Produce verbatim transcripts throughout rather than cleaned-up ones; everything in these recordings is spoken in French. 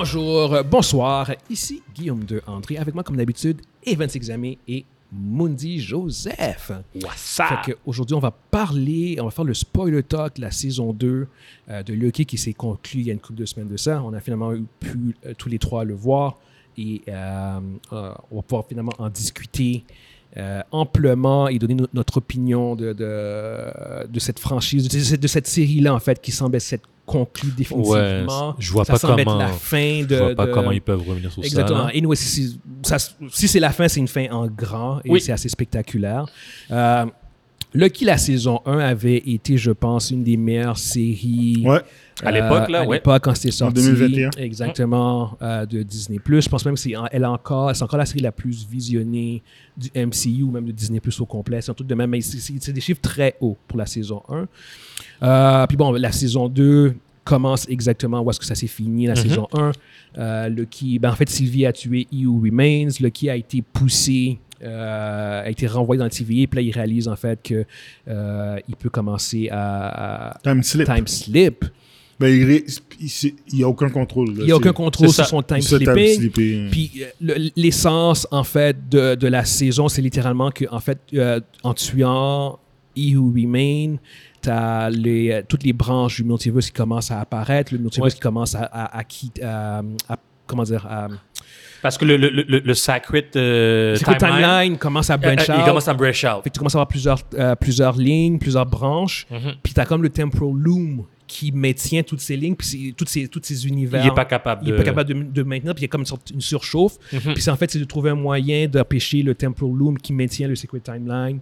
Bonjour, bonsoir, ici Guillaume de André, avec moi comme d'habitude, Evan Examé et Mundi Joseph. What's up? Fait qu'aujourd'hui, on va parler, on va faire le spoiler talk de la saison deux euh, de Loki qui s'est conclu il y a une couple de semaines de ça. On a finalement eu pu euh, tous les trois le voir et euh, euh, on va pouvoir finalement en discuter euh, amplement et donner no- notre opinion de, de, de cette franchise, de, cette- de cette série-là en fait qui semble s'être conclue définitivement. Ouais, je vois ça pas semble comment- être la fin de... Je vois pas de- comment ils peuvent revenir sur Exactement. ça. là. Anyway, si, si, ça, si c'est la fin, c'est une fin en grand et Oui. c'est assez spectaculaire. Euh, Lucky, la saison un avait été, je pense, une des meilleures séries. Ouais. À l'époque, là, à ouais. l'époque, quand c'était sorti. deux mille vingt et un. Exactement, euh, de Disney plus. Je pense même que c'est elle est encore, c'est encore la série la plus visionnée du M C U ou même de Disney plus au complet. C'est un truc de même, mais c'est, c'est- c'est des chiffres très hauts pour la saison un. Euh, puis bon, la saison deux commence exactement où est-ce que ça s'est fini, la Mhm. saison un. Euh, Lucky, ben en fait, Sylvie a tué E U Remains. Lucky a été poussé, euh, a été renvoyé dans le T V A. Puis là, il réalise en fait que euh, il peut commencer à, à Time slip. time slip. Ben, il n'y a aucun contrôle. là. Il n'y a aucun C'est- contrôle c'est sur ça. son time c'est time slipping. slipping. Puis euh, le- l'essence, en fait, de, de la saison, c'est littéralement que, en fait, euh, en tuant He Who Remain, t'as les, euh, toutes les branches du multiverse qui commencent à apparaître, le multiverse Ouais. qui commence à, à, à, quitter- à- à- comment dire, à, Parce que le, le, le, le Sacred, euh, c'est que le timeline, timeline commence à euh, branch euh, out. il commence à branch out. Fait que tu commences à avoir plusieurs, euh, plusieurs lignes, plusieurs branches. Mhm. Puis t'as comme le temporal loom qui maintient toutes ces lignes, puis c'est- toutes ces, toutes ces univers. Il n'est pas capable Il de... n'est pas capable de, de maintenir, puis il y a comme une sorte une surchauffe. Mhm. Puis c'est en fait, c'est de trouver un moyen d'empêcher le temporal loom qui maintient le secret timeline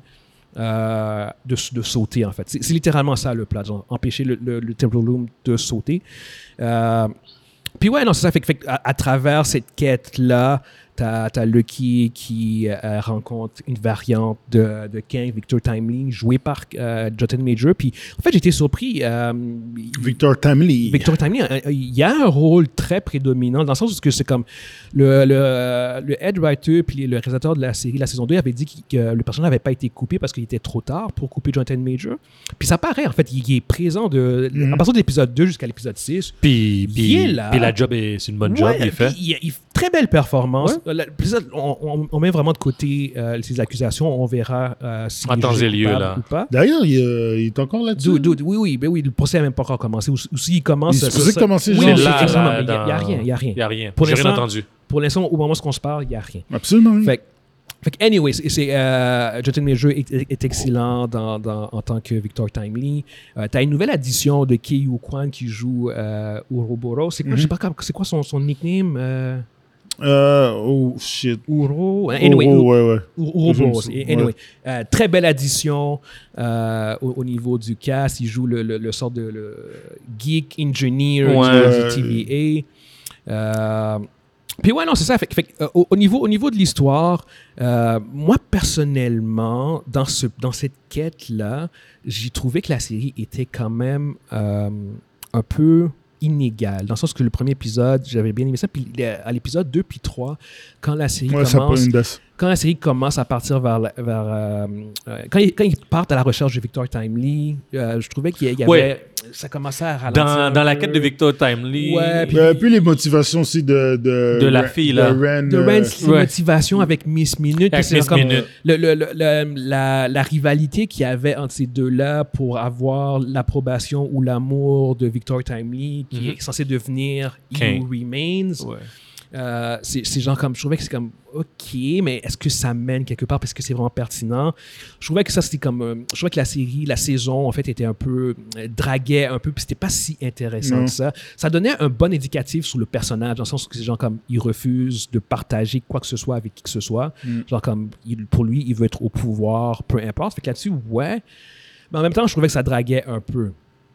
euh, de, de sauter, en fait. C'est, c'est littéralement ça le plat, genre, empêcher le, le, le temporal loom de sauter. Euh, puis ouais, non, c'est ça. Fait, que- fait que à, à travers cette quête-là, t'as, t'as Lucky qui euh, rencontre une variante de, de Kang, Victor Timely, joué par euh, Jonathan Major. Puis en fait, j'étais surpris. euh, Victor Timely. Victor Timely, euh, il y a un rôle très prédominant dans le sens où c'est comme le, le, le head writer puis le réalisateur de la série, la saison deux, avait dit qu'il- que le personnage n'avait pas été coupé parce qu'il était trop tard pour couper Jonathan Major. Puis ça paraît, en fait, il, il est présent de, Mhm. à partir de l'épisode deux jusqu'à l'épisode six. Puis, Il est puis, là. puis la job, est, c'est une bonne job, Ouais, il est fait. puis il, il- très belle performance. Ouais. Euh, la- l'épisode, on, on- on met vraiment de côté euh, ces accusations. On verra euh, si En temps et lieu, là. ou pas. D'ailleurs, il, euh, il est encore là-dessus. Dude, dude, oui, oui, ben oui, le procès n'a même pas encore commencé. Ou, ou s'il commence... Il se ça- faisait ça- commencer, oui, genre, c'est là, exactement, là, mais il n'y a, il y a dans- rien, il n'y a rien. Il n'y a rien. Pour J'ai rien l'instant- entendu. Pour l'instant, au moment où on se parle, il n'y a rien. Absolument. Fait, que- fait que anyway, c'est, c'est, euh, Jonathan Major est, est- est excellent dans, dans- en tant que Victor Timely. Euh, tu as une nouvelle addition de Kei Yu Kwan qui joue euh, Ouroboros. C'est quoi, Mhm. je sais pas, comme- c'est quoi son, son nickname euh, Euh, oh, shit. Uro. Anyway, oh, oh, ouais, ouais. Ouroboros. Je me sou- Anyway, ouais. euh, très belle addition euh, au, au niveau du cast. Il joue le, le, le sort de le geek engineer Ouais. du, du T V A. Euh, puis ouais, non, c'est ça. Fait, que- fait, que, euh, au, au niveau, au niveau de l'histoire, euh, moi, personnellement, dans, ce, dans cette quête-là, j'ai trouvé que la série était quand même euh, un peu inégale. Dans le sens que le premier épisode, j'avais bien aimé ça. Puis le- à l'épisode deux puis trois, quand la série Ouais, ça prend commence... une baisse. Quand la série commence à partir vers... la- vers euh, euh, quand, ils, quand ils partent à la recherche de Victor Timely, euh, je trouvais qu'il y avait... Ouais. Ça commençait à ralentir. Dans, un dans la peu. quête de Victor Timely, Ouais, puis- Euh, puis les motivations aussi de... De, De la Ren- fille, de là. Ren, De euh, Rand, les ouais. motivations avec Miss Minute. puis Avec c'est Miss comme Minute. le- le- le- le- la, la rivalité qu'il y avait entre ces deux-là pour avoir l'approbation ou l'amour de Victor Timely, qui Mhm. est censé devenir He King. Who Remains. Ouais. Euh, c'est c'est genre comme, je trouvais que c'est comme, ok, mais est-ce que ça mène quelque part parce que c'est vraiment pertinent? Je trouvais que ça, c'était comme, euh, je trouvais que la série, la saison, en fait, était un peu, euh, draguait un peu, puis c'était pas si intéressant Non. que ça. Ça donnait un bon indicatif sur le personnage, dans le sens que c'est genre comme, il refuse de partager quoi que ce soit avec qui que ce soit. Mm. Genre comme, il- pour lui, il veut être au pouvoir, peu importe. Fait que là-dessus, ouais. Mais en même temps, je trouvais que ça draguait un peu.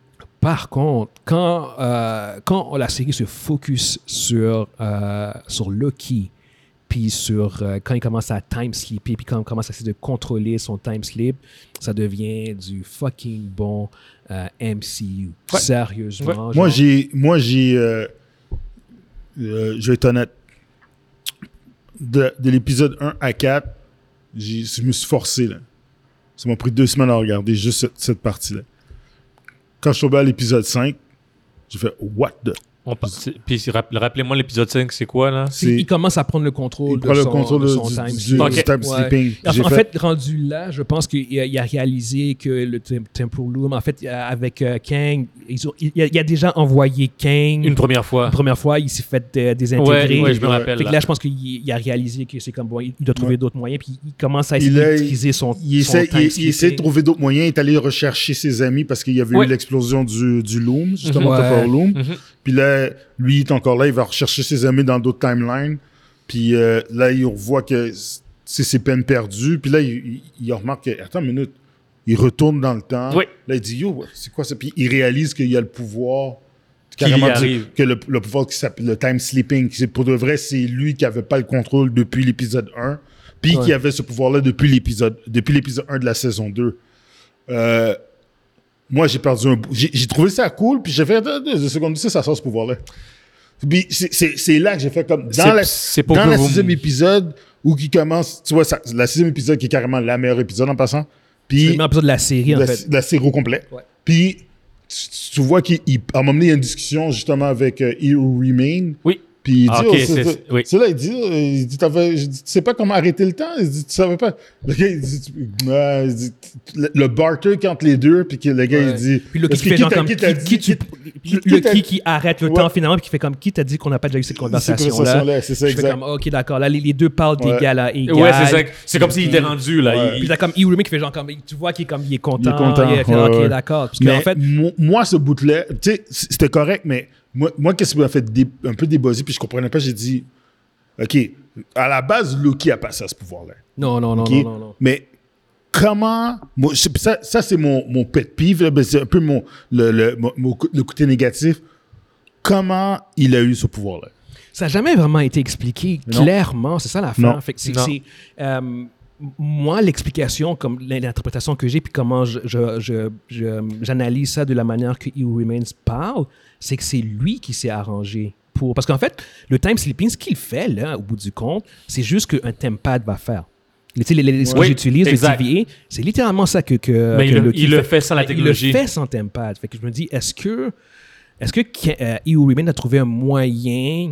Par contre, quand, euh, quand la série se focus sur, euh, sur Loki, puis sur euh, quand il commence à time sleeper, puis quand il commence à essayer de contrôler son time sleep, ça devient du fucking bon euh, M C U. Ouais. Sérieusement. Ouais. genre- Moi, j'ai... Moi, j'ai... euh, euh, je vais être honnête. De, de l'épisode un à quatre, j'ai- je me suis forcé, là. Ça m'a pris deux semaines à regarder juste cette, cette partie-là. Quand je suis tombé à l'épisode cinq, j'ai fait « What the On pa- c'est- Puis c'est- rapp- rappelez-moi l'épisode cinq, c'est quoi là? C'est- C'est- il commence à prendre le contrôle Il de prend le son, contrôle de de- son du, time du, sleep. du time Ouais. sleeping. En, J'ai en fait- fait, rendu là, je pense qu'il a, il a réalisé que le Tem- Temple Loom, en fait, euh, avec euh, Kang, ils ont, il, a, il a déjà envoyé Kang Une première fois. la première fois, il s'est fait euh, désintégrer. Ouais, ouais, je me Ouais. rappelle. Fait que là. là, je pense qu'il il a réalisé que c'est comme bon, il doit trouver Ouais. d'autres moyens, puis il commence à essayer Il de a- maîtriser son, Il son essaie, time il, il sleeping. essaie de trouver d'autres moyens. Il est allé rechercher ses amis parce qu'il y avait Ouais. eu l'explosion du, du Loom, justement, Mhm. Temporal Ouais. Loom. Mhm. Puis là, lui, il est encore là. Il va rechercher ses amis dans d'autres timelines. Puis euh, là, il voit que c'est ses peines perdues. Puis là, il, il, il remarque que, attends une minute, il retourne dans le temps. Oui. Là, il dit, yo, c'est quoi ça? Puis il réalise qu'il y a le pouvoir, Qui y carrément, du- arrive. que le, le pouvoir qui s'appelle le time sleeping. C'est, pour de vrai, c'est lui qui avait pas le contrôle depuis l'épisode un. Puis Ouais. qui avait ce pouvoir-là depuis l'épisode, depuis l'épisode un de la saison deux. Euh, moi, j'ai perdu un bout. J'ai, j'ai trouvé ça cool, puis j'ai fait deux, deux secondes, c'est ça sort ce pouvoir-là. Puis c'est, c'est, c'est là que j'ai fait comme. Dans C'est- la, c'est pour dans que la vous- sixième épisode, où qui commence, tu vois, ça, la sixième épisode qui est carrément la meilleure épisode en passant. C'est le Puis meilleur épisode de la série, en la, fait. la série au complet. Ouais. Puis tu, tu vois qu'à un moment donné, il y a une discussion justement avec euh, He Who Remain. Oui. Puis il dit, Ah, oh, ok, c'est, c'est- c'est- oui. c'est là, il dit, euh, il dit, t'avais- je dis, tu sais pas comment arrêter le temps? Il dit, tu savais pas. Le gars, il dit, tu- ouais, il dit, le, le barter entre les deux, puis que le gars, Ouais. il dit, Puis le est-ce qui que fait genre t'a- comme qui, t'a qui, dit- tu, qui- le qui t'a- qui qui arrête le Ouais. temps finalement puis qui fait comme qui t'a dit qu'on n'a pas déjà eu cette conversation là. conversation-là, c'est ça, Je fais exact. comme ok d'accord là les, les deux parlent Ouais. d'égal à égal. Ouais, c'est ça. C'est comme s'il était rendu là. Ouais. Il- Puis t'as comme Iwumi qui fait genre comme tu vois qu'il est comme il est content. Il est content, il fait, ouais, ok ouais. d'accord. Parce Mais qu'en fait mo- moi, ce bout-là, tu sais, c- c'était correct, mais moi, moi qu'est-ce qui m'a fait dé- un peu débosser, puis je comprenais pas, j'ai dit, OK, à la base, Loki a passé à ce pouvoir-là. non non non OK? non non non. Mais comment... moi, je- ça, ça c'est mon, mon pet peeve, là, ben, c'est un peu mon, le, le, mon- mon co- le côté négatif. Comment il a eu ce pouvoir-là? Ça n'a jamais vraiment été expliqué Non. clairement, c'est ça l'affaire. Non. Fait que c'est, Non. c'est, euh, moi, l'explication, comme l'interprétation que j'ai, puis comment je, je- je- je- j'analyse ça de la manière que He Who Remains parle, c'est que c'est lui qui s'est arrangé pour... Parce qu'en fait, le time sleeping, ce qu'il fait, là, au bout du compte, c'est juste qu'un tempad va faire. Tu sais, les, les, ce que Oui, j'utilise, le exact. T V A, c'est littéralement ça que, que, Mais que il, le- Loki il le fait sans la Il le technologie. fait sans tempad. Fait que je me dis, est-ce que, est-ce que euh, He Who Remains a trouvé un moyen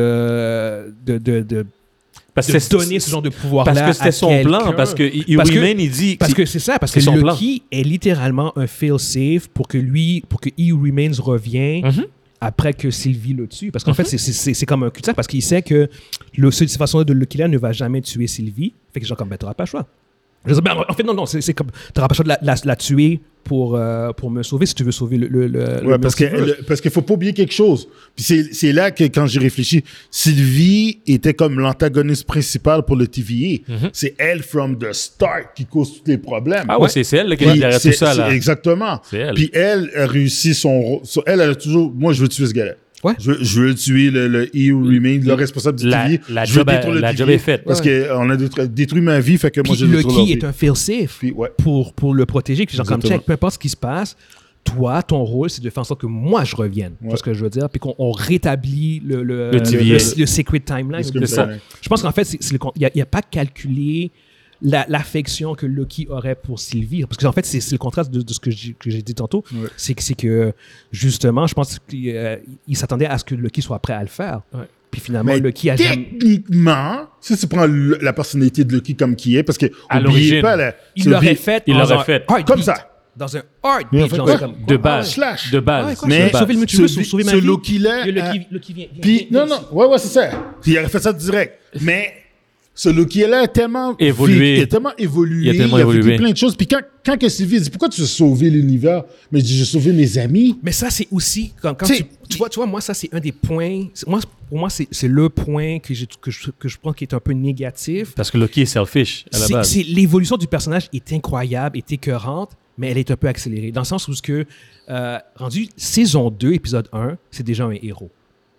de, de, de, de, Parce de que c'est- donner ce genre de pouvoir-là Parce que c'était à son plan. quelqu'un? Parce que He Parce que- Remain, il dit. Parce que c'est ça, parce que c'est son Loki est littéralement un fail-safe pour que lui, pour que He Who Remains revienne Mhm. après que Sylvie le tue. Parce qu'en fait, c'est- c'est- c'est c'est comme un cul-de-sac parce qu'il sait que le, cette façon de Loki là ne va jamais tuer Sylvie. Fait que genre comme, ben, t'auras pas le choix. Je dis, ben, en fait, non, non, c'est c'est comme, t'auras pas le choix de la, la, la tuer pour, euh, pour me sauver si tu veux sauver le, le, le, le Ouais, parce que multiverse. le- parce qu'il faut pas oublier quelque chose. Puis c'est, c'est là que quand j'ai réfléchi, Sylvie était comme l'antagoniste principal pour le T V A. Mhm. C'est elle from the start qui cause tous les problèmes. Ah ouais, c'est c'est elle là, qui est Puis derrière c'est- tout ça. c'est là. exactement. C'est elle. Puis elle a réussi son rôle. so- Elle, elle a toujours. Moi, je veux tuer ce gars-là. Ouais. Je, veux- je veux tuer le, le He Who Remains, le responsable du La- T V A. la je veux job a- détruire le la T V A job est faite. Parce qu'on a détruit, détruit ma vie, fait que moi, Puis je détruis leur Loki vie. est un fail-safe Puis, ouais. pour, pour le protéger. Puis genre comme, Exactement. check, peu importe ce qui se passe, toi, ton rôle, c'est de faire en sorte que moi, je revienne. Ouais. C'est ce que je veux dire. Puis qu'on on rétablit le, le, Le T V A. le- le Secret Timeline. C'est comme ça. Je pense qu'en fait, c'est, c'est le con- il n'a a pas calculé la- l'affection que Loki aurait pour Sylvie. Parce qu'en fait, c'est, c'est le contraste de, de ce que j'ai, que j'ai dit tantôt. Ouais. C'est, que, c'est que, justement, je pense qu'il euh, il s'attendait à ce que Loki soit prêt à le faire. Ouais. Puis finalement, Mais Loki a jamais... techniquement, si tu prends le- la personnalité de Loki comme qui est, parce que À oubliez l'origine, pas, là, Il c'est l'aurait oublié- fait il dans l'aurait un fait. heartbeat. Comme ça. Dans un Mais en heartbeat. fait, genre, quoi? comme, De ouais, base. ouais. Slash. De Ouais, base. quoi, Mais je veux sauver le multivers, ce- sauver ma ce vie. Loki-là, Il y a hein. Loki, Loki vient, vient- Puis, vient- non, non, ouais, ouais, c'est ça. Il aurait fait ça direct. Mais ce Loki-là a tellement Évolué. Il a tellement évolué. Il a tellement il a vécu évolué. plein de choses. Puis quand, quand que Sylvie dit pourquoi tu veux sauver l'univers, mais il dit j'ai sauvé mes amis. Mais ça, c'est aussi, quand, quand Tu tu, sais, tu vois, tu vois, moi, ça, c'est un des points. c'est- Moi, pour moi, c'est c'est le point que, j'ai- que, je, que je pense qui est un peu négatif. Parce que Loki est selfish à la C'est- base. c'est- L'évolution du personnage est incroyable, est écœurante, mais elle est un peu accélérée. Dans le sens où, ce que, euh, rendu saison deux, épisode un, c'est déjà un héros.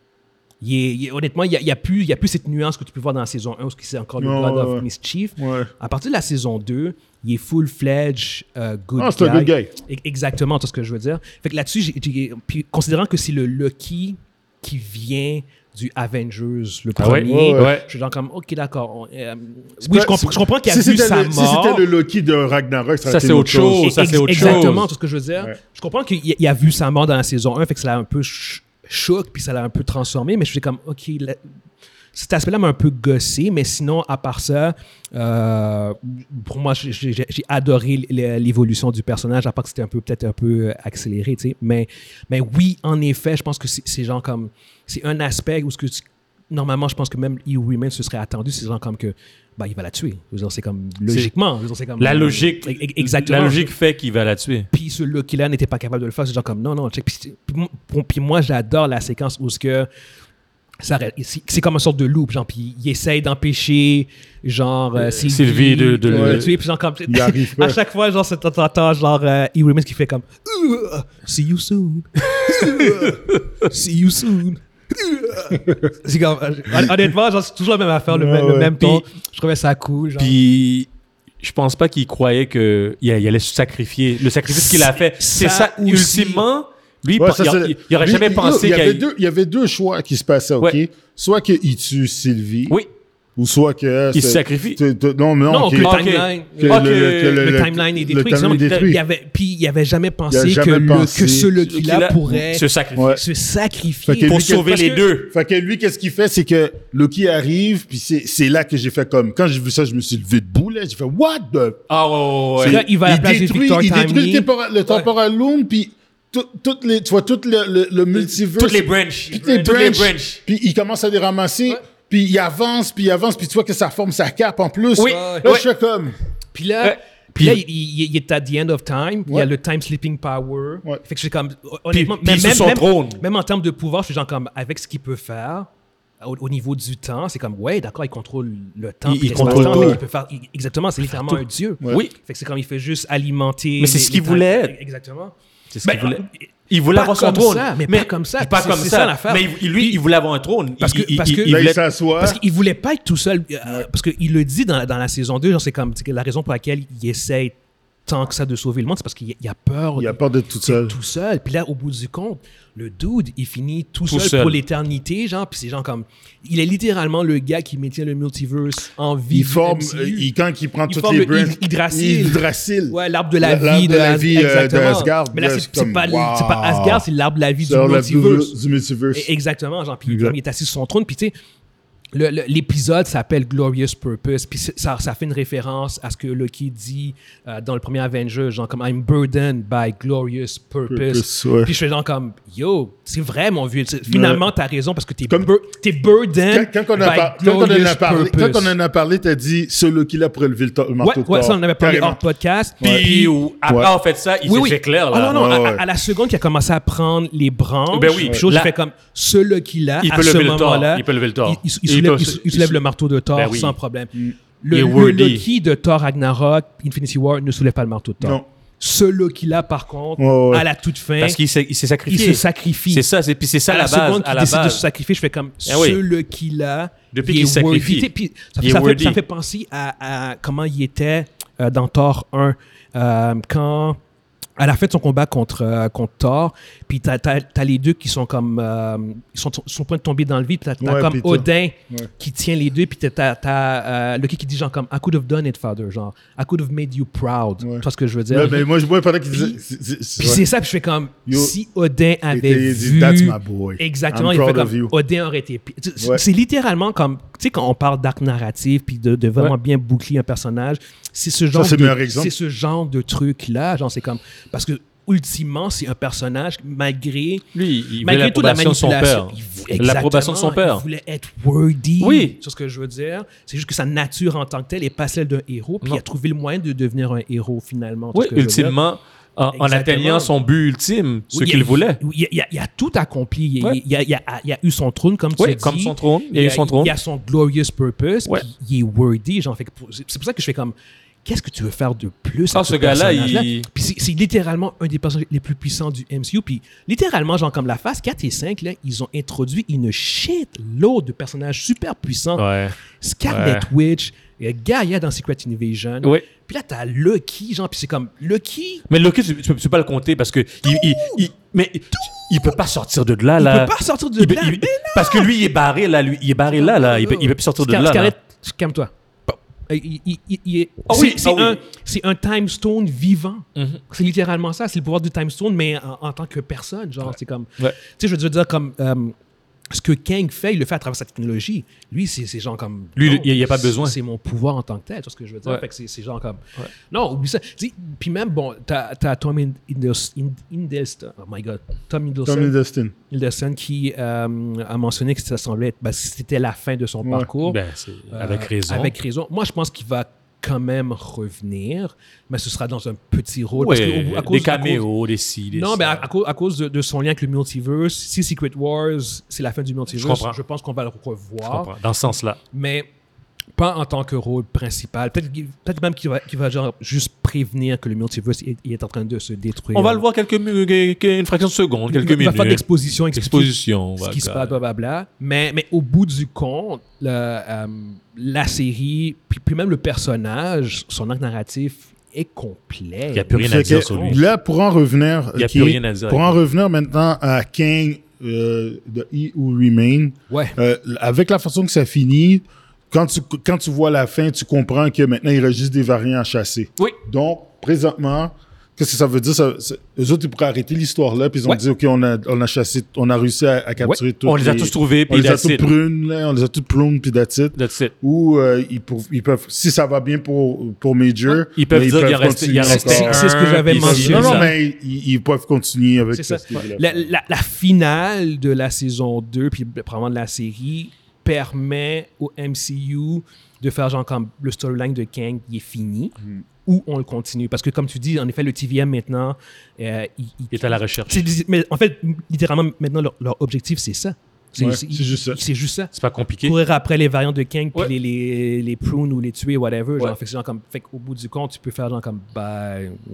Il est, il est- honnêtement, il n'y a, il y a, plus- il y a plus cette nuance que tu peux voir dans la saison un, où c'est encore le Non, God ouais, of ouais. Mischief. Ouais. À partir de la saison deux, il est full-fledged euh, good Ah, c'est un good guy. E- Exactement, tout ce que je veux dire. Fait que là-dessus, j'ai- j'ai- puis considérant que c'est le Loki qui vient du Avengers, le Ah ouais? premier, Ouais, ouais. je suis genre comme, ok, d'accord. on- euh, C'est oui, pas- je, comprends, je comprends qu'il a si vu c'était sa le- Si mort. c'était le Loki de Ragnarok, ça, Ça, aurait été c'est une autre chose. Et- ça, c'est autre Exactement, chose. tout ce que je veux dire. Ouais. Je comprends qu'il a- il a vu sa mort dans la saison un, fait que ça l'a un peu ch- choc, puis ça l'a un peu transformé, mais je suis comme, OK, la, cet aspect-là m'a un peu gossé, mais sinon, à part ça, euh, pour moi, j'ai, j'ai, j'ai adoré l'évolution du personnage, à part que c'était un peu, peut-être un peu accéléré, tu sais. Mais, mais oui, en effet, je pense que c'est, c'est genre comme... C'est un aspect où ce que tu, normalement, je pense que même E O Women se serait attendu, c'est genre comme que, bah, il va la tuer. Je veux dire, c'est comme, logiquement. Je veux dire, c'est comme, la logique, exactement. La logique fait qu'il va la tuer. Puis ce Loki-là n'était pas capable de le faire. C'est genre comme, non, non, check. Puis, puis, puis moi, j'adore la séquence où ce que... Ça, c'est, c'est comme une sorte de loop, genre, puis il essaye d'empêcher, genre, euh, Sylvie, Sylvie de, de, de le tuer, puis genre, comme, il arrive pas. à chaque fois, genre, c'est t'entends, genre, euh, E. Williams qui fait comme, uh, see you soon, uh, see you soon. C'est comme, honnêtement, genre, c'est toujours la même affaire, le, ouais, même, le ouais. même ton. Puis, je trouvais ça cool, genre. Puis, je pense pas qu'il croyait qu'il allait se sacrifier. Le sacrifice qu'il a fait, c'est ça, aussi. ultimement... Lui, Ouais, il, ça, il, il aurait lui, jamais il, pensé il y, qu'il avait y a... deux, il y avait deux choix qui se passaient, OK? Ouais. Soit qu'il tue Sylvie, Oui, ou soit que... il se c'est- sacrifie. c'est- c'est- Non, mais non, Non, OK. que le Ok. timeline, Que le, Ok. que le le- timeline est le détruit. timeline est Sinon, détruit. il y avait, puis il avait jamais pensé Il a que, jamais le, pensé que ce Loki-là Qu'il a- pourrait se sacrifier. Ouais. se sacrifier. Fait que Pour lui, sauver parce les que- deux. Fait que lui, qu'est-ce qu'il fait, c'est que Loki arrive, puis c'est, c'est là que j'ai fait comme... Quand j'ai vu ça, je me suis levé debout, là. J'ai fait, what the... Ah ouais, ouais, ouais. C'est là, il va à la place de détruit, Victor il détruit Timely. le, tempora- le temporal loom, puis tout, toutes les, tu vois, tout le, le, le multiverse... Toutes les branches. Toutes les Toutes les branches. branches. Puis il commence à les ramasser, puis il avance, puis il avance, puis tu vois que ça forme sa cape en plus. Oui. Là, Ouais. je fais comme... Puis là, Ouais. puis là Puis- il, il- il est à the end of time. Il y a Ouais. le time sleeping power. Ouais. Fait que je suis comme, honnêtement, puis sur son même, trône. même en termes de pouvoir, je suis genre comme, avec ce qu'il peut faire, au, au niveau du temps, c'est comme, ouais, d'accord, il contrôle le temps. Il- puis il l'espace-temps, contrôle mais tout. il peut faire, il- exactement, c'est littéralement un dieu. Ouais. Oui, Fait que c'est comme, il fait juste alimenter. Mais c'est les- ce qu'il les voulait temps- être. Exactement. c'est ce Ben, qu'il voulait. Il voulait pas avoir son comme trône. ça, mais pas comme ça. Pas C'est- comme c'est ça. ça l'affaire. Mais il- lui, il voulait avoir un trône. Parce que- il, parce il- que- il Là, il voulait- s'assoit. Parce qu'il voulait pas être tout seul. euh, parce qu'il le dit dans, dans la saison deux, genre c'est comme c'est que la raison pour laquelle il essaie tant que ça de sauver le monde, c'est parce qu'il il a peur. Il a peur d'être tout seul. Tout seul. Puis là, au bout du compte, le dude, il finit tout, Tout seul, seul. pour l'éternité, genre. Puis c'est genre comme... Il est littéralement le gars qui maintient le multiverse en vie. Il forme, du M C U. euh, il, quand il prend Il toutes forme les le branches... Hyd- Hydrasil. Hydrasil. Ouais, l'arbre de la L'arbre vie de la vie, euh, exactement. d'Asgard. Mais là, Là, c'est, c'est c'est comme, pas, le- wow. c'est pas Asgard, c'est l'arbre de la vie du Sur le multiverse. du multiverse. Et- Exactement, genre, puis Exact. comme il est assis sur son trône, puis tu sais, le- le- l'épisode s'appelle Glorious Purpose, puis c'est- ça, ça fait une référence à ce que Loki dit euh, dans le premier Avenger, genre comme I'm burdened by glorious purpose. Purpose, ouais. Puis je fais genre comme yo, c'est vrai mon vieux, Tu- finalement t'as raison parce que t'es, Comme- bur- t'es burdened Quand, quand on a by par- quand on en glorious a parlé, purpose. quand on en a parlé, t'as dit celui qui l'a pour élever le, to- le Ouais, marteau de ouais, Thor. ça on en avait parlé Carrément. hors podcast. Puis, ou- après Ouais. avoir fait ça, il Oui, s'est oui. fait clair, Ah là. non, non, Ouais, à, ouais. à la seconde qu'il a commencé à prendre les branches, Ben oui. puis chose, Là- je fais comme ce Lucky-là, Il à peut ce lever le Thor. moment-là, Il peut lever le Thor. il, il- il Il soulève, peut- il- il soulève le marteau de Thor Ben oui. sans problème. Il Le, est le worthy. Loki de Thor Ragnarok, Infinity War, ne soulève pas le marteau de Thor. Non. Ce Loki-là, par contre, Ouais, ouais. à la toute fin, Parce qu'il s'est, il s'est il sacrifié. se sacrifie. C'est ça, c'est, puis c'est ça à la la base. seconde À qu'il la décide de se base. sacrifier, je fais comme Ah oui. ce Loki-là, Depuis il qu'il est se sacrifie. worthy. Puis ça, Il est ça fait, worthy. ça fait penser à, à comment il était euh, dans Thor un, euh, quand à la fin de son combat contre, euh, contre Thor, puis t'as, t'as, t'as les deux qui sont comme euh, ils sont, sont point de tomber dans le vide, puis t'as, t'as Ouais, comme puis t'as- Odin ouais. qui tient les deux, puis t'as, t'as, t'as euh, Loki qui dit genre comme I could have done it, father, genre I could have made you proud. Ouais. Tu vois ce que je veux dire? Ouais, mais moi, je vois pendant qu'il disait. Puis- c'est- c'est- c'est- Puis ouais. c'est ça, puis je fais comme Yo, si Odin avait il dit, vu. That's my boy. Exactement, I'm il fait proud of comme you. Odin aurait été. pi- C'est Ouais. c'est littéralement comme, tu sais, quand on parle d'arc narratif puis de, de vraiment bien boucler un personnage, c'est ce genre c'est le de, meilleur exemple. c'est ce genre de truc là, genre c'est comme parce que ultimement c'est un personnage malgré Lui, il voulait malgré toute la l'approbation de son manipulation, père. il voulait- L'approbation de son exactement, père. il voulait être worthy. Oui. C'est ce que je veux dire. C'est juste que sa nature en tant que telle est pas celle d'un héros, puis Non. il a trouvé le moyen de devenir un héros finalement. Tu Oui, vois ce que je veux dire? ultimement, en, en Exactement. atteignant son but ultime, ce Oui, il y a- qu'il voulait. Il, il, il a, il a tout accompli. Il, Ouais. il, a, il, a, il a eu son trône, comme tu Oui, as dit. comme son trône. Il y a eu son trône. Il a son glorious purpose. Ouais. Puis il est worthy. Genre, fait que pour- c'est pour ça que je fais comme... Qu'est-ce que tu veux faire de plus Ah, à ce gars-là, il- Puis c'est, c'est littéralement un des personnages les plus puissants du M C U. Puis littéralement, genre comme la phase quatre et cinq, là, ils ont introduit une shitload de personnages super puissants. Ouais. Scarlet Ouais. Witch, il y a Gaia dans Secret Invasion. Oui. Puis là, t'as Loki, genre, puis c'est comme Loki... Mais Loki, tu, tu, peux- tu peux pas le compter parce que il, il, il- mais il peut pas sortir de là, Il là. peut pas sortir de Il peut- là. il- parce que lui, il est barré là, lui, il est barré là, là. Il peut, il peut plus sortir de Scar- là. là. Scarlett, calme-toi. Euh, il- il- il- il est- Ah c'est oui, c'est ah oui. un, c'est un time stone vivant. Mhm. C'est littéralement ça. C'est le pouvoir du time stone, mais en, en tant que personne. Genre, c'est comme. Ouais. Tu sais, je veux dire, comme. euh, ce que Kang fait, il le fait à travers sa technologie. Lui, c'est c'est genre comme. Lui, non, il y a pas besoin. C'est mon pouvoir en tant que tel. Tu vois ce que je veux dire? Ouais. Fait que c'est c'est genre comme. Ouais. Non, oublie ça. Tu sais, puis même, bon, t'as t'as Tom Hiddleston. Hiddleston. Oh my god. Tom Hiddleston. Tom Hiddleston. Hiddleston qui euh, a mentionné que ça semblait être. Ben, c'était la fin de son Ouais. parcours. Ben, c'est avec Euh, raison. Avec raison. Moi, je pense qu'il va quand même revenir, mais ce sera dans un petit rôle. parce que Ouais, au- à cause- des à cause- caméos, des ci, des Non, mais ça. à, à cause, à cause de, de son lien avec le multiverse, si Secret Wars, c'est la fin du multiverse, Je comprends. je pense qu'on va le Je revoir. comprends. Dans ce sens-là. Mais pas en tant que rôle principal. Peut-être qu'il- peut-être même qu'il va, qu'il va genre juste prévenir que le multiverse est, il est en train de se détruire. On va le voir quelques mi- quelques- une fraction de seconde, quelques Il va minutes. faire de l'exposition, expliquer Exposition. ce voilà. qui se passe, blablabla. Mais, mais au bout du compte, le, euh, la série, puis, puis même le personnage, son arc narratif est complet. Il n'y a plus rien Fait à dire que sur lui. Là, pour en revenir, Il y a ok, plus rien à dire pour avec en revenir maintenant à Kang euh, de He Who Remain, Ouais. euh, avec la façon que ça finit, quand tu, quand tu vois la fin, tu comprends que maintenant, il reste juste des variants à chasser. Oui. Donc, présentement, qu'est-ce que ça veut dire? Ça, ça- eux autres, ils pourraient arrêter l'histoire là, puis ils ont Ouais. dit, OK, on a, on a chassé, on a réussi à, à capturer tous On les a tous trouvés, on puis les a that's tous it. prunes, là, on les a tous prunes, puis that's it. That's it. Ou euh, ils, pour- ils peuvent, si ça va bien pour, pour Major, Ils peuvent mais dire qu'il en reste- il en continuer restait encore. C'est- c'est ce que un, j'avais puis mentionné. ci, Non, non, ça. mais ils, ils peuvent continuer avec C'est ça. ce qu'ils voulaient La, faire. la- la finale de la saison deux, puis probablement de la série, permet au M C U de faire genre comme le storyline de Kang, il est fini, Mm. ou on le continue. Parce que comme tu dis, en effet, le T V M maintenant, euh, il, il- Il est à la recherche. c'est- mais en fait, littéralement, maintenant, leur, leur objectif, c'est ça. C'est Ouais, c'est- c'est juste ça. C'est juste ça. C'est pas compliqué. Courir après les variantes de Kang, puis Ouais. les, les, les prunes ou les tuer, whatever. Genre, Ouais. fait, que c'est genre comme, fait qu'au bout du compte, tu peux faire genre comme, bah,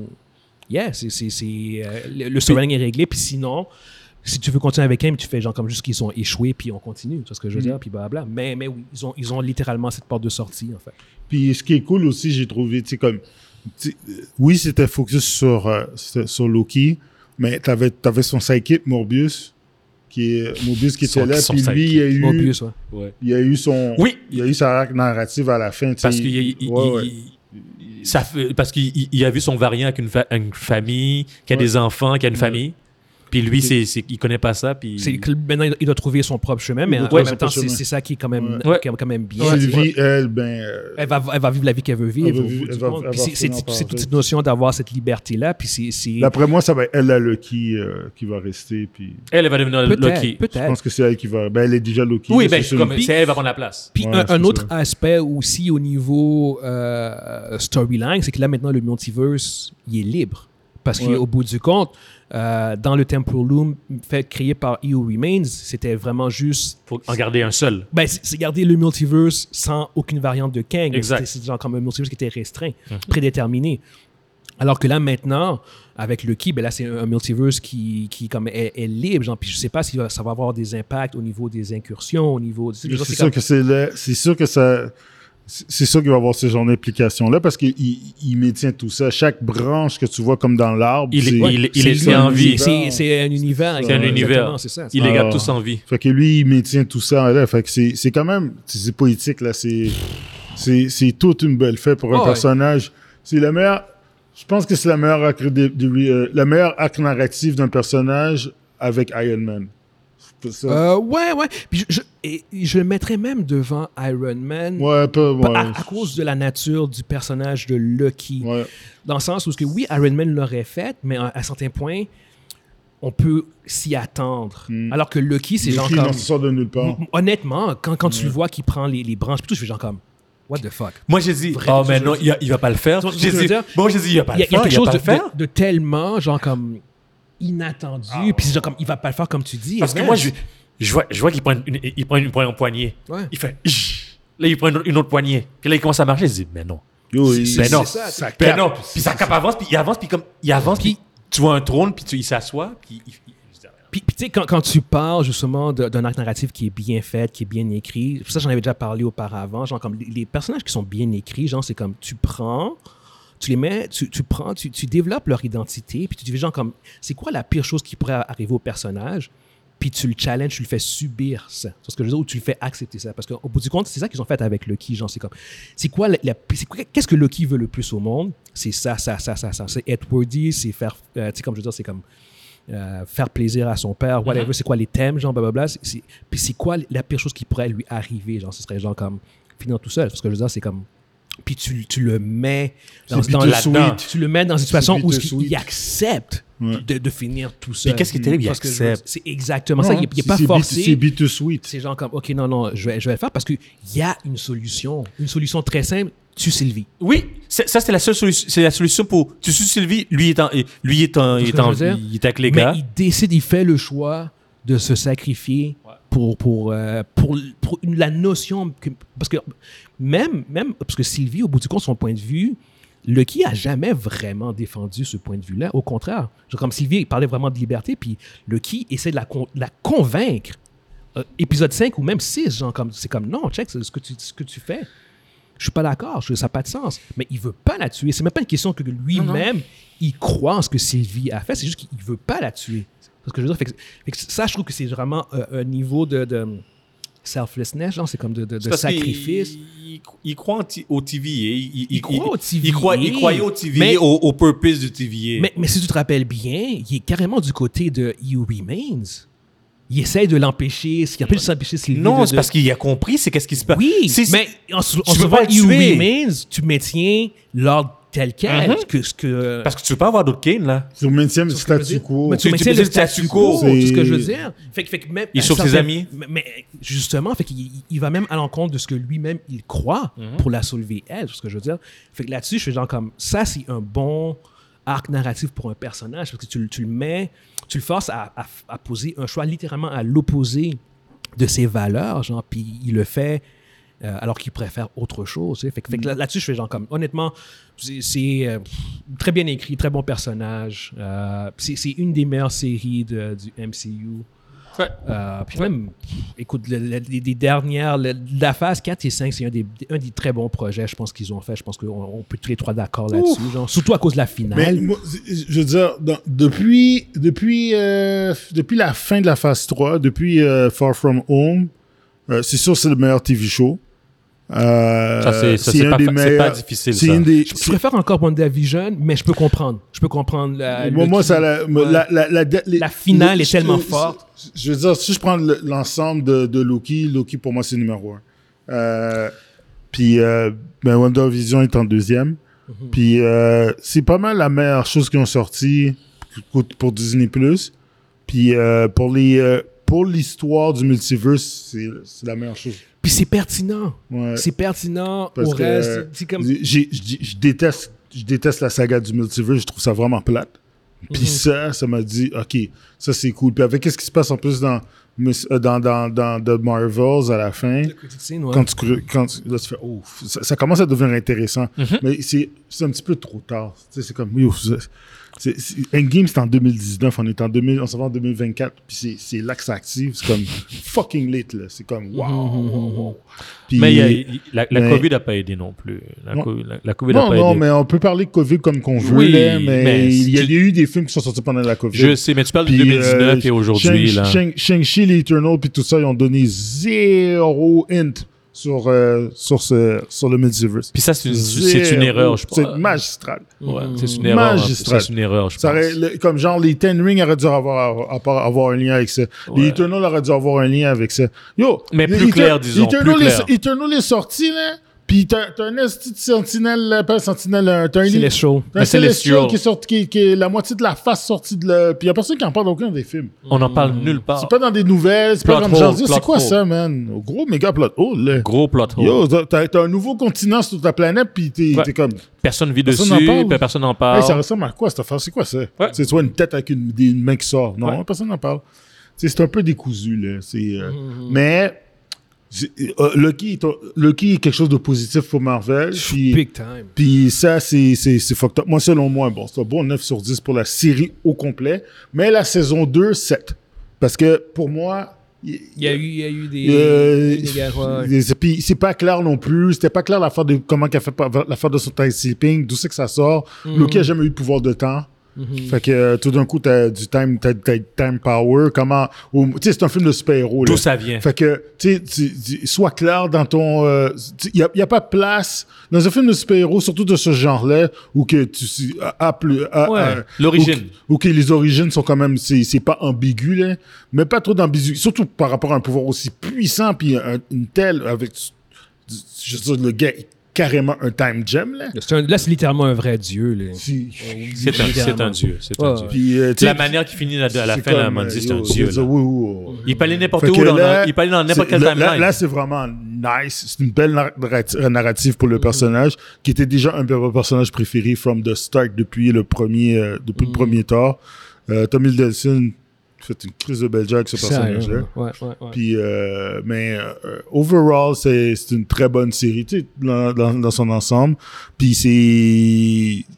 yeah, c'est, c'est, c'est, euh, le, le storyline est réglé, puis sinon, si tu veux continuer avec Kang, tu fais genre comme juste qu'ils sont échoués, puis on continue, tu vois ce que je veux Mm. dire, puis blablabla. Mais, mais oui, ils ont, ils ont littéralement cette porte de sortie, en fait. Puis ce qui est cool aussi, j'ai trouvé, tu sais, comme, tu sais, euh, oui, c'était focus sur, euh, sur sur Loki, mais t'avais, t'avais son sidekick, Morbius, qui est, Morbius qui Son- était là, son puis lui, il a eu, Mobius, ouais. Ouais. il a eu son, Oui. il a eu sa arc narrative à la fin, tu sais. Parce qu'il il- il- Ouais, ouais. il- ça fait- parce qu'il il- il a vu son variant avec une, fa- une famille, qui a Ouais. des enfants, qui a une Ouais. famille. Puis lui, c'est, c'est, il connaît pas ça. Puis... C'est que maintenant, il doit trouver son propre chemin, mais Il en doit en trouver même son temps, propre c'est, chemin. c'est ça qui est quand même, Ouais. qui est quand même bien. tu sais. Sylvie, elle, ben, euh, Elle va, elle va vivre la vie qu'elle veut vivre. Elle va au vivre- bout elle du va- compte. elle Puis va c'est, c'est, finir par c'est toute vivre. cette notion d'avoir cette liberté-là. Puis c'est, c'est... d'après moi, ça va être elle, là, Loki, euh, qui va rester, puis Elle, elle va devenir Peut-être, Loki. je peut-être. pense que c'est elle qui va, ben, elle est déjà Loki. Oui, là, ben, c'est sûr. comme, Puis- c'est elle va prendre la place. Puis Ouais, un, c'est un autre ça. aspect aussi au niveau euh, storyline, c'est que là maintenant le multiverse, il est libre. Parce Ouais. qu'au bout du compte, euh, dans le Temporal Loom fait créé par He Who Remains, c'était vraiment juste... Faut en garder un seul. Ben, c'est, c'est garder le multiverse sans aucune variante de Kang. Exact. C'était, c'est genre comme un multiverse qui était restreint, Mhm. prédéterminé. Alors que là, maintenant, avec Loki, ben là, c'est un, un multiverse qui, qui comme est, est libre. Genre, puis je sais pas si ça va avoir des impacts au niveau des incursions, au niveau... C'est c'est sûr comme- que c'est là, c'est sûr que ça, c'est sûr qu'il va y avoir ce genre d'implication-là parce qu'il il, il maintient tout ça. Chaque branche que tu vois comme dans l'arbre, Il, c'est, il, il, il c'est est lui, mis en vie. C'est, c'est un univers. C'est un exactement, univers. C'est ça. Il les garde Ah. tous en vie. fait que lui, il maintient tout ça là. Fait que c'est, c'est quand même, c'est, c'est poétique là. C'est, c'est, c'est toute une belle fête pour un Oh, ouais. personnage. C'est la meilleure. Je pense que c'est la meilleure arc, de, de- euh, la meilleure arc narrative d'un personnage avec Iron Man. C'est ça. Euh, ouais, ouais. Puis je, je, et je le mettrais même devant Iron Man. ouais, un peu. Pas Ouais. À, à cause de la nature du personnage de Loki. Ouais. Dans le sens où, que, oui, Iron Man l'aurait fait, mais à, à un certain point, on peut s'y attendre. Mm. Alors que Loki, c'est genre Loki, comme... non, ça sort de nulle part. M- Honnêtement, quand, quand tu Ouais. le vois qu'il prend les, les branches, puis tout, je fais genre comme... What the fuck? Moi, j'ai dit, Vraiment, oh, mais je- non, il, a- il va pas le faire. Tu vois ce que J'ai je veux dit, dire? bon, j'ai dit, il va pas Il y le a, il y a faire. quelque Il va chose pas de, le faire. de- de tellement, genre comme... inattendu, puis c'est genre comme... Il va pas le faire comme tu dis. Parce que Evans. moi, je, je vois, je vois qu'il prend une, il prend une, une poignée. Ouais. Il fait, Ih. Là, il prend une, une autre poignée. Puis là, il commence à marcher. Je dis, mais non. Yo, C'est- il- c'est- Ben non. c'est ça, ça Ben capte. non. Puis sa cape avance, puis il avance, puis comme, il avance, puis tu vois un trône, puis tu, il s'assoit, puis il, il- je dis, Puis, puis tu sais, quand, quand tu parles justement de- d'un arc narratif qui est bien fait, qui est bien écrit, ça j'en avais déjà parlé auparavant, genre comme les, les personnages qui sont bien écrits, genre c'est comme tu prends, tu les mets, tu, tu prends, tu, tu développes leur identité, puis tu dis genre comme, c'est quoi la pire chose qui pourrait arriver au personnage? puis tu le challenges, tu le fais subir ça. C'est ce que je veux dire, ou tu le fais accepter ça. Parce qu'au bout du compte, c'est ça qu'ils ont fait avec Loki. Genre, c'est comme, c'est quoi, la, la, c'est quoi qu'est-ce que Loki veut le plus au monde? C'est ça, ça, ça, ça, ça. C'est être worthy, c'est faire, euh, tu sais, comme je veux dire, c'est comme euh, faire plaisir à son père, whatever. Mm-hmm. C'est quoi les thèmes, genre, blablabla. C'est, c'est, puis c'est quoi la pire chose qui pourrait lui arriver? Genre, ce serait genre comme finir tout seul. Parce que je veux dire, c'est comme, puis tu, tu le mets dans, dans là-dedans. Tu le mets dans une situation où il accepte ouais. de, de finir tout seul. Mais qu'est-ce qui est terrible, il accepte. C'est exactement non, ça. Il n'est pas c'est forcé. C'est bittersweet. C'est genre comme, OK, non, non, je vais, je vais le faire parce qu'il y a une solution. Une solution très simple. Tu Sylvie. Oui, c'est, ça, c'est la seule solution. C'est la solution pour... Tu suis Sylvie, lui est en... Lui est en... Il est, en, il est avec les gars. Mais il décide, il fait le choix de se sacrifier ouais. pour, pour, euh, pour, pour une, la notion... Que, parce que même, même... Parce que Sylvie, au bout du compte, son point de vue, Loki a jamais vraiment défendu ce point de vue-là. Au contraire. Genre, comme Sylvie il parlait vraiment de liberté, puis Loki essaie de la, con, de la convaincre. Euh, épisode cinq ou même six, genre, comme, c'est comme, non, check, c'est ce que tu, ce que tu fais. Je suis pas d'accord, je, ça n'a pas de sens. Mais il veut pas la tuer. C'est même pas une question que lui-même, il croit en ce que Sylvie a fait. C'est juste qu'il veut pas la tuer. C'est ce que je veux dire. Fait que, fait que ça, je trouve que c'est vraiment euh, un niveau de, de selflessness, genre, c'est comme de, de, de sacrifice. Il, il, il croit au T V A. Il, il, il croit au T V A. Il, croit, il croyait au T V A, mais, au, au purpose du T V A. Mais, mais si tu te rappelles bien, il est carrément du côté de You Remains. Il essaie de l'empêcher. Ce qu'il appelle s'empêcher, c'est non, de, c'est parce qu'il a compris, c'est qu'est-ce qui se passe. Oui, c'est, mais en, en tu se veux pas You tuer. Remains, tu maintiens l'ordre tel quel. Mm-hmm. Que, que... Parce que tu veux pas avoir d'autres Kane, là. Tu maintiens le statu quo. Mais tu, tu maintiens le statu quo, c'est ce que je veux dire. Fait, fait que même, il sauve ses amis. Mais, mais justement, fait qu'il, il va même à l'encontre de ce que lui-même, il croit mm-hmm. pour la soulever, elle, c'est ce que je veux dire. Fait que là-dessus, je fais genre comme, ça, c'est un bon arc narratif pour un personnage, parce que tu, tu le mets, tu le forces à, à, à poser un choix littéralement à l'opposé de ses valeurs, genre, puis il le fait euh, alors qu'il préfère autre chose. Fait, fait que là, là-dessus, je fais genre comme, honnêtement, c'est, c'est euh, très bien écrit, très bon personnage. Euh, c'est, c'est une des meilleures séries de, du M C U. Ouais. Euh, puis ouais. même, écoute, le, le, les, les dernières, le, la phase quatre et cinq, c'est un des, un des très bons projets, je pense, qu'ils ont fait. Je pense qu'on on peut tous les trois d'accord là-dessus, genre, surtout à cause de la finale. Mais moi, je veux dire, dans, depuis, depuis, euh, depuis la fin de la phase trois, depuis euh, Far From Home, euh, c'est sûr que c'est le meilleur T V show. Euh, ça, c'est, ça, c'est, c'est, un pas, des fa- meilleurs, c'est pas difficile, c'est ça. Une des, je, je préfère encore WandaVision, mais je peux comprendre. Je peux comprendre. La, moi, moi qui, ça, la, ouais. la, la, la, la, la finale le, est tellement je, forte. Je veux dire, si je prends le, l'ensemble de, de Loki, Loki, pour moi, c'est numéro un. Euh, puis, euh, ben, WandaVision est en deuxième. Mm-hmm. Puis, euh, c'est pas mal la meilleure chose qui ont sorti pour Disney+. Puis, euh, pour, les, euh, pour l'histoire du multiverse, c'est, c'est la meilleure chose. Puis c'est pertinent. Ouais. C'est pertinent Parce au que, reste. euh, C'est comme... j'ai, j'ai, je, déteste, je déteste la saga du multiverse. Je trouve ça vraiment plate. Puis mm-hmm. ça, ça m'a dit, OK, ça c'est cool. Puis avec qu'est-ce qui se passe en plus dans, dans, dans, dans The Marvels à la fin, scene, ouais. quand, tu, quand tu, là, tu fais, oh, ça, ça commence à devenir intéressant. Mm-hmm. Mais c'est, c'est un petit peu trop tard. Tu sais, c'est comme, yo, c'est, c'est, Endgame, c'est en deux mille dix-neuf, on est en, deux mille, on s'en va en deux mille vingt-quatre, puis c'est, c'est là que ça active. C'est comme fucking late, là. C'est comme, wow, wow, wow. Puis, mais y a, y, la, la mais, COVID n'a pas aidé non plus. La, co- la, la COVID n'a non, pas non, aidé. mais on peut parler de COVID comme qu'on veut, oui, là, mais, mais il y a tu... eu des films qui sont sortis pendant la COVID. Je sais, mais tu parles puis, de deux mille dix-neuf euh, et aujourd'hui. Shang, là. Shang, Shang-Chi, l'Eternal, puis tout ça, ils ont donné zéro hint sur, euh, sur, ce, sur le multiverse. Puis ça, c'est une, c'est une erreur, je pense. C'est magistral. Ouais, c'est une erreur. Magistral. C'est une erreur, je ça pense. aurait, le, comme genre, les Ten Rings auraient dû avoir, avoir, avoir un lien avec ça. Ouais. Les Eternal auraient dû avoir un lien avec ça. Yo! Mais plus clair, disons, Eternal plus clair. Est, Eternal est sorti, là. Puis t'as, t'as un esti de sentinelle, pas sentinelle, t'as un Celestial. T'as un Celestial qui est sorti, qui, qui est la moitié de la face sortie de le... Puis y a personne qui en parle d'aucun des films. On n'en parle nulle part. C'est pas dans des nouvelles, c'est plot pas comme hole, genre, c'est quoi hole. ça, man? Gros méga plot hole, là. Gros plot hole. Yo, t'as, t'as un nouveau continent sur ta planète, puis t'es, ouais. t'es comme... Personne vit personne dessus, n'en puis personne n'en parle. Hey, ça ressemble à quoi, cette affaire? C'est quoi ça? Ouais. C'est soit une tête avec une, une main qui sort. Non, ouais. personne n'en parle. T'sais, c'est un peu décousu, là. C'est, euh, mm-hmm. Mais... Euh, Loki, est, Loki est quelque chose de positif pour Marvel. Puis, Big time. Puis ça, c'est, c'est, c'est fucked up. Moi, selon moi, bon, c'est un bon neuf sur dix pour la série au complet. Mais la saison deux, sept. Parce que pour moi... Il y a eu, il y a eu des... Euh, des guerres, ouais. Puis c'est pas clair non plus. C'était pas clair l'affaire de comment qu'elle fait l'affaire de son time sleeping, d'où c'est que ça sort. Mm-hmm. Loki a jamais eu de pouvoir de temps. Mm-hmm. Fait que euh, tout d'un coup, t'as du time, t'as, t'as time power. Comment. Tu sais, c'est un film de super-héros. D'où là. ça vient? Fait que, tu sais, tu- tu- sois clair dans ton. Il n'y a, y a pas de place dans un film de super-héros, surtout de ce genre-là, où que tu. À, à, à, Ouais, à- l'origine. Où, où que les origines sont quand même. C'est, c'est pas ambigu, là. Mais pas trop d'ambigu. Surtout par rapport à un pouvoir aussi puissant, puis un- une telle. Avec. Je veux dire, le gars est carrément un time gem, là. C'est un- là, c'est littéralement un vrai dieu. Là. Si- C'est un, c'est un dieu. C'est un Ouais. dieu. Puis, euh, tu sais, La manière qu'il finit à à la c'est fin, là, comme, m'a dit, c'est yo, un dieu. je veux là. dire, oui, oui, oui. Il peut aller n'importe Fait où. que Dans, là, il peut aller dans n'importe c'est- quel là, timeline. là, là, c'est vraiment nice. C'est une belle narrati- narrative pour le personnage, qui était déjà un de mes personnages préférés from the start depuis le premier, euh, depuis le premier Thor. Euh, Tom Hiddleston fait une crise de belle job avec ce personnage-là. Ouais, ouais, ouais. Puis, euh, mais euh, overall, c'est, c'est une très bonne série, tu sais, dans, dans, dans son ensemble. Puis c'est,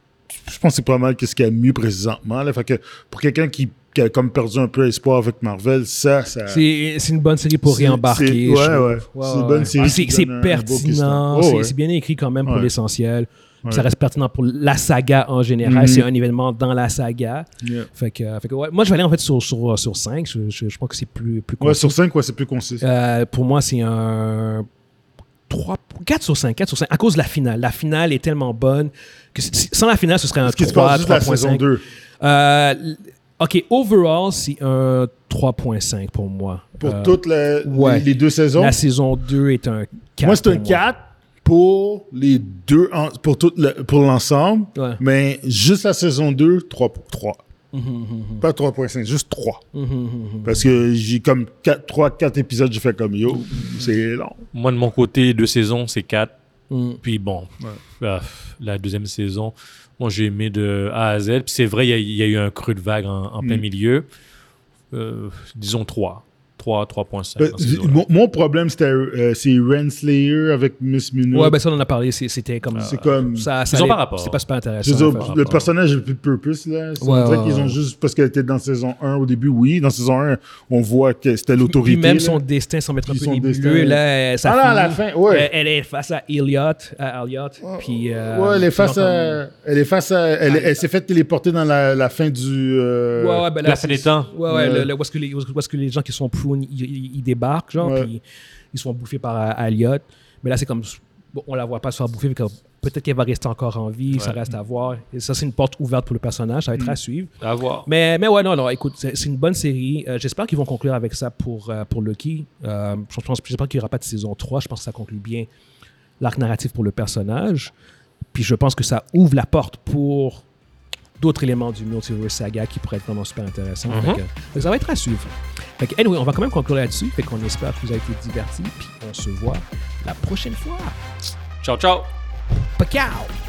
je pense que c'est pas mal qu'est-ce qu'il y a de mieux présentement. Là. Fait que pour quelqu'un qui, qui a comme perdu un peu espoir avec Marvel, ça, ça. C'est, c'est une bonne série pour C'est- réembarquer. c'est- je ouais, trouve. ouais. C'est une bonne série Ah, c'est, qui c'est donne un- un beau pertinent, question. c'est, Oh, ouais. c'est bien écrit quand même pour Ouais. l'essentiel. Ouais. Ça reste pertinent pour la saga en général. Mhm. C'est un événement dans la saga. Yeah. Fait que, fait que ouais. Moi, je vais aller en fait sur, sur, sur cinq. Je, je, je pense que c'est plus, plus Ouais, concis. sur cinq, ouais, c'est plus concis. Euh, pour moi, c'est un trois, quatre sur cinq. quatre sur cinq. À cause de la finale. La finale est tellement bonne que c'est- sans la finale, ce serait un Est-ce que tu trois, parles juste de la trois point saison cinq. deux? Euh, OK, overall, c'est un trois point cinq pour moi. Pour Euh, toutes les, ouais. les, les deux saisons? La saison deux est un quatre. Moi, c'est un pour quatre pour les deux, en- pour, tout le, pour l'ensemble. Ouais. Mais juste la saison deux, trois pour trois. Mhm, mhm, Pas trois point cinq, juste trois. mhm, mhm, mhm. Parce que j'ai comme trois quatre épisodes, j'ai fait comme yo, c'est long. Moi, de mon côté, deux saisons, c'est quatre. Mhm. Puis bon, Ouais. euh, la deuxième saison, moi, j'ai aimé de A à Z. Puis c'est vrai, il y, a- il y a eu un creux de vague en, en plein Mm. milieu. Euh, disons trois. trois, trois point cinq. Euh, dans ces eaux-là. mon, mon problème, c'était euh, c'est Renslayer avec Miss Minute. Ouais, ben ça, on en a parlé. c'est- C'était comme. c'est comme. Ça, ça Ils ont allait- pas rapport. C'est pas super intéressant. Je veux dire, en fait. le rapport. personnage n'a plus de purpose, là. C'est Ouais, vrai ouais, qu'ils ont ouais. juste. Parce qu'elle était dans saison un au début, oui. Dans saison un, on voit que c'était l'autorité. Puis même là. son destin semble être un Puis peu son nébuleux. destin- Là, ça Ah là, à la finit. fin, ouais. Elle, elle est face à Elliot. À Elliot puis, euh, ouais, elle est face puis à. Elle est face à. Elle, elle s'est fait téléporter dans la, la fin du. euh, Ouais, ouais, ben là, La c'est- fin des temps. Ouais, ouais, Ouais. le- le- où, est-ce que les, où est-ce que les gens qui sont prunes, ils, ils- ils débarquent, genre, Ouais. puis ils sont bouffés par euh, Elliot. Mais là, c'est comme. Bon, on la voit pas se faire bouffer, mais comme, peut-être qu'elle va rester encore en vie, ça Ouais. reste à voir. Et ça, c'est une porte ouverte pour le personnage, ça va être Mm. à suivre. À voir. Mais, mais ouais, non, non, écoute, c'est, c'est une bonne série. Euh, j'espère qu'ils vont conclure avec ça pour, euh, pour Loki. Euh, je pense, j'espère qu'il n'y aura pas de saison trois. Je pense que ça conclut bien l'arc narratif pour le personnage. Puis je pense que ça ouvre la porte pour d'autres éléments du Multiverse Saga qui pourraient être vraiment super intéressants. Mhm. Fait que- fait que ça va être à suivre. Fait que, anyway, on va quand même conclure là-dessus. Fait qu'on espère que vous avez été divertis. Puis on se voit la prochaine fois. Ciao, ciao. Pacao!